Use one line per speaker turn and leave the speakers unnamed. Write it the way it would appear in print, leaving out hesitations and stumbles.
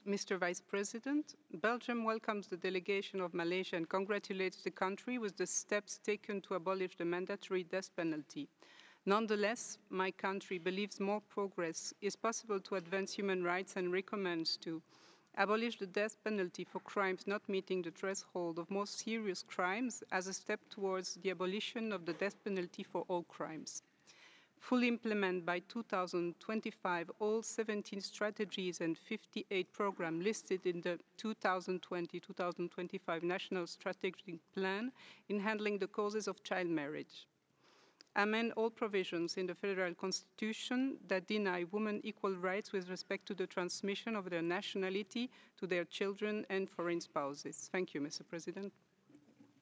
Mr. Vice President, Belgium welcomes the delegation of Malaysia and congratulates the country with the steps taken to abolish the mandatory death penalty. Nonetheless, my country believes more progress is possible to advance human rights and recommends to abolish the death penalty for crimes not meeting the threshold of most serious crimes as a step towards the abolition of the death penalty for all crimes. Fully implement by 2025 all 17 strategies and 58 programs listed in the 2020-2025 National Strategic Plan in handling the causes of child marriage. Amend all provisions in the Federal Constitution that deny women equal rights with respect to the transmission of their nationality to their children and foreign spouses. Thank you, Mr. President.